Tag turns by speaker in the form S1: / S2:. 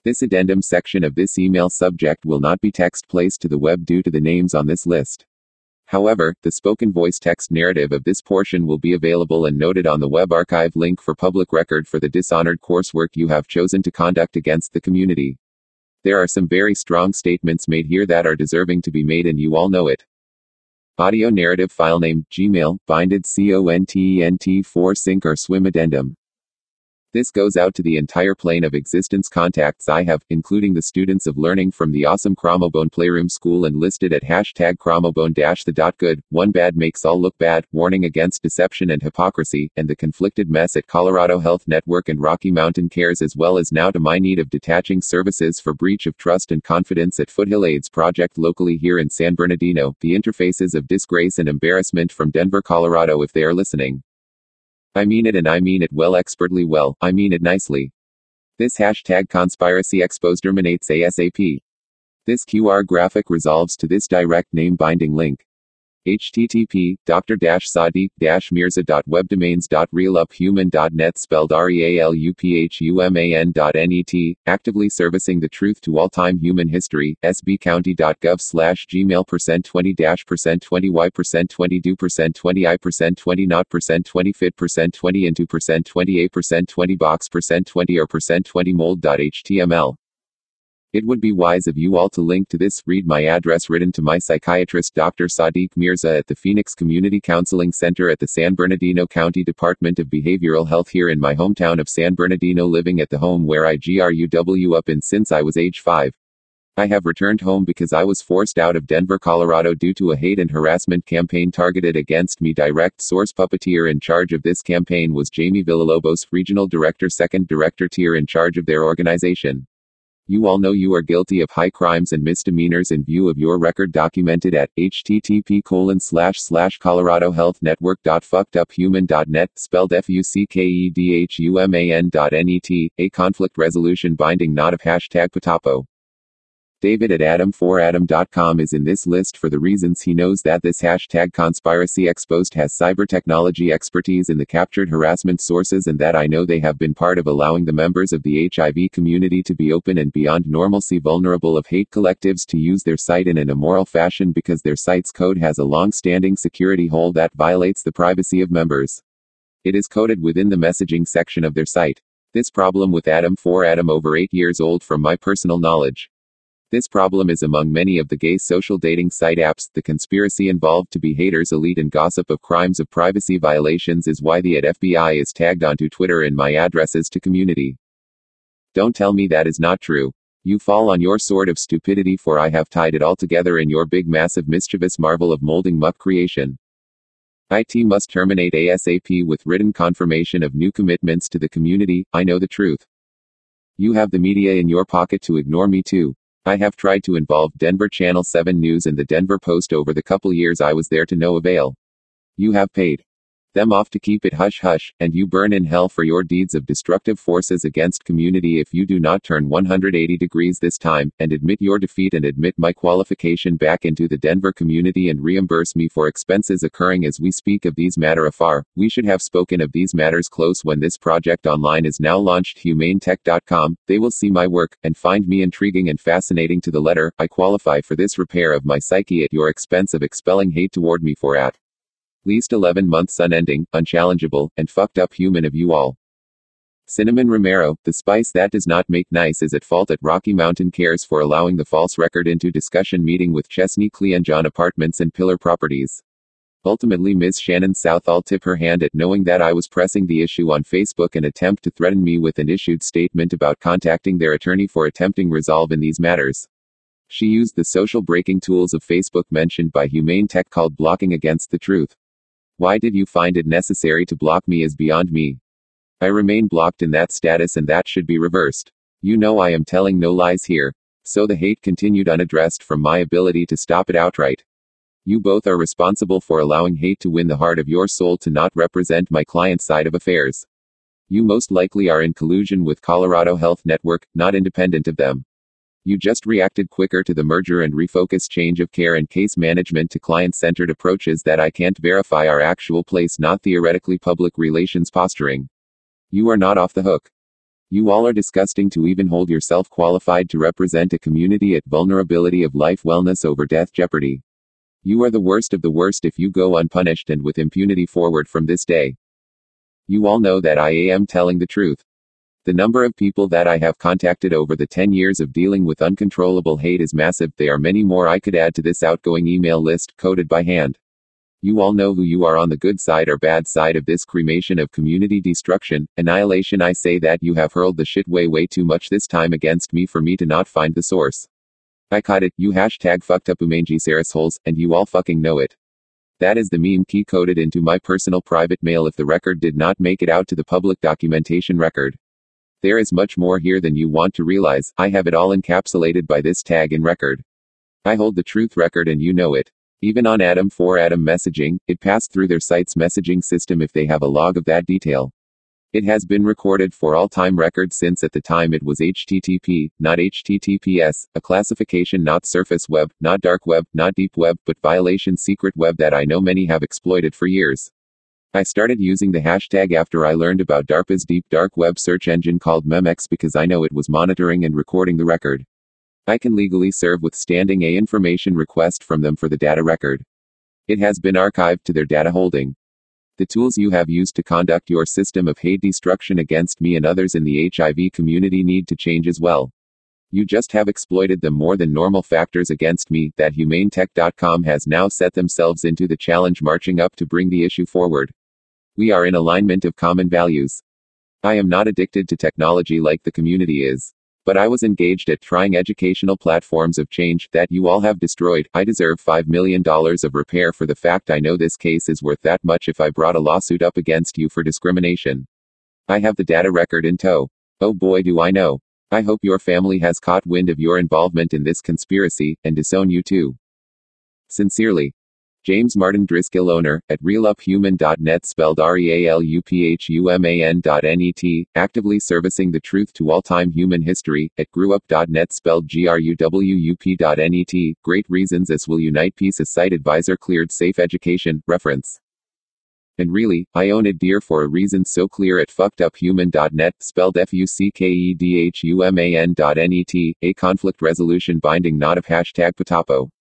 S1: This addendum section of this email subject will not be text placed to the web due to the names on this list. However, the spoken voice text narrative of this portion will be available and noted on the web archive link for public record for the dishonored coursework you have chosen to conduct against the community. There are some very strong statements made here that are deserving to be made, and you all know it. Audio narrative file name, Gmail, binded content for sink or swim addendum. This goes out to the entire plane of existence contacts I have, including the students of learning from the awesome Chromobone Playroom School and listed at hashtag Chromobone-the.good, one bad makes all look bad, warning against deception and hypocrisy, and the conflicted mess at Colorado Health Network and Rocky Mountain Cares, as well as now to my need of detaching services for breach of trust and confidence at Foothill AIDS Project locally here in San Bernardino, the interfaces of disgrace and embarrassment from Denver, Colorado if they are listening. I mean it, and I mean it well, expertly well, I mean it nicely. This hashtag conspiracy exposed terminates ASAP. This QR graphic resolves to this direct name binding link. http dr-sadiq-mirza.webdomains.realuphuman.net spelled realuphuman.net, actively servicing the truth to all-time human history, sbcounty.gov/gmail %20-20%-20y%20%-20% 20% mold.html. It would be wise of you all to link to this. Read my address written to my psychiatrist Dr. Sadiq Mirza at the Phoenix Community Counseling Center at the San Bernardino County Department of Behavioral Health here in my hometown of San Bernardino, living at the home where I grew up in since I was age 5. I have returned home because I was forced out of Denver, Colorado due to a hate and harassment campaign targeted against me. Direct source puppeteer in charge of this campaign was Jamie Villalobos, Regional Director, Second Director tier in charge of their organization. You all know you are guilty of high crimes and misdemeanors in view of your record documented at http://coloradohealthnetwork.fuckeduphuman.net, spelled fuckedhuman.net, a conflict resolution binding not of hashtag Potapo. David at adam4adam.com is in this list for the reasons he knows that this hashtag conspiracy exposed has cyber technology expertise in the captured harassment sources, and that I know they have been part of allowing the members of the HIV community to be open and beyond normalcy vulnerable of hate collectives to use their site in an immoral fashion because their site's code has a long-standing security hole that violates the privacy of members. It is coded within the messaging section of their site. This problem with Adam4Adam over 8 years old from my personal knowledge. This problem is among many of the gay social dating site apps. The conspiracy involved to be haters, elite, and gossip of crimes of privacy violations is why the @FBI is tagged onto Twitter in my addresses to community. Don't tell me that is not true. You fall on your sword of stupidity, for I have tied it all together in your big massive mischievous marvel of molding muck creation. IT must terminate ASAP with written confirmation of new commitments to the community. I know the truth. You have the media in your pocket to ignore me too. I have tried to involve Denver Channel 7 News and the Denver Post over the couple years I was there to no avail. You have paid them off to keep it hush-hush, and you burn in hell for your deeds of destructive forces against community if you do not turn 180 degrees this time, and admit your defeat and admit my qualification back into the Denver community and reimburse me for expenses occurring as we speak of these matter afar. We should have spoken of these matters close when this project online is now launched. HumaneTech.com. They will see my work, and find me intriguing and fascinating to the letter. I qualify for this repair of my psyche at your expense of expelling hate toward me for at least 11 months unending, unchallengeable, and fucked up human of you all. Cinnamon Romero, the spice that does not make nice, is at fault at Rocky Mountain Cares for allowing the false record into discussion meeting with Chesney Cleanjon Apartments and Pillar Properties. Ultimately, Ms. Shannon Southall tip her hand at knowing that I was pressing the issue on Facebook and attempt to threaten me with an issued statement about contacting their attorney for attempting resolve in these matters. She used the social breaking tools of Facebook mentioned by Humane Tech called blocking against the truth. Why did you find it necessary to block me is beyond me. I remain blocked in that status, and that should be reversed. You know I am telling no lies here. So the hate continued unaddressed from my ability to stop it outright. You both are responsible for allowing hate to win the heart of your soul to not represent my client's side of affairs. You most likely are in collusion with Colorado Health Network, not independent of them. You just reacted quicker to the merger and refocus change of care and case management to client-centered approaches that I can't verify are actual place, not theoretically public relations posturing. You are not off the hook. You all are disgusting to even hold yourself qualified to represent a community at vulnerability of life wellness over death jeopardy. You are the worst of the worst if you go unpunished and with impunity forward from this day. You all know that I am telling the truth. The number of people that I have contacted over the 10 years of dealing with uncontrollable hate is massive. There are many more I could add to this outgoing email list, coded by hand. You all know who you are on the good side or bad side of this cremation of community destruction, annihilation. I say that you have hurled the shit way too much this time against me for me to not find the source. I caught it, you hashtag fucked up Umanji Sarasholes, and you all fucking know it. That is the meme key coded into my personal private mail if the record did not make it out to the public documentation record. There is much more here than you want to realize. I have it all encapsulated by this tag in record. I hold the truth record and you know it. Even on Adam 4 Adam messaging, it passed through their site's messaging system if they have a log of that detail. It has been recorded for all time records since at the time it was HTTP, not HTTPS, a classification not surface web, not dark web, not deep web, but violation secret web that I know many have exploited for years. I started using the hashtag after I learned about DARPA's deep dark web search engine called Memex because I know it was monitoring and recording the record. I can legally serve withstanding a information request from them for the data record. It has been archived to their data holding. The tools you have used to conduct your system of hate destruction against me and others in the HIV community need to change as well. You just have exploited them more than normal factors against me that HumaneTech.com has now set themselves into the challenge marching up to bring the issue forward. We are in alignment of common values. I am not addicted to technology like the community is. But I was engaged at trying educational platforms of change that you all have destroyed. I deserve $5 million of repair for the fact I know this case is worth that much if I brought a lawsuit up against you for discrimination. I have the data record in tow. Oh boy do I know. I hope your family has caught wind of your involvement in this conspiracy, and disown you too. Sincerely. James Martin Driscoll, owner, at realuphuman.net, spelled REALUPHUMAN.net, actively servicing the truth to all-time human history, at grewup.net, spelled GRUWUP.net, great reasons as will unite peace, a site advisor cleared safe education, reference. And really, I own it dear for a reason so clear at fuckeduphuman.net, spelled FUCKEDHUMAN.net, a conflict resolution binding not of hashtag Potapo.